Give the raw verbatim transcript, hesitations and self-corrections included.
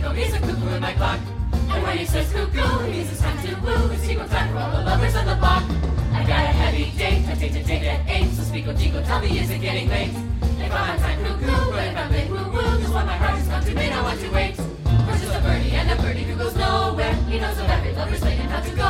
Spiegel, he's a cuckoo in my clock. And when he says cuckoo, it means it's time to woo. It's equal time for all the lovers on the block. I got a heavy date, I take to date at eight. So Spiegel, Jingle, tell me, is it getting late? If I'm on time, cuckoo, but if I'm late, woo woo. Just when my heart has gone too late, I want to wait. We're just a birdie and a birdie who goes nowhere. He knows of every lover's late and how to go.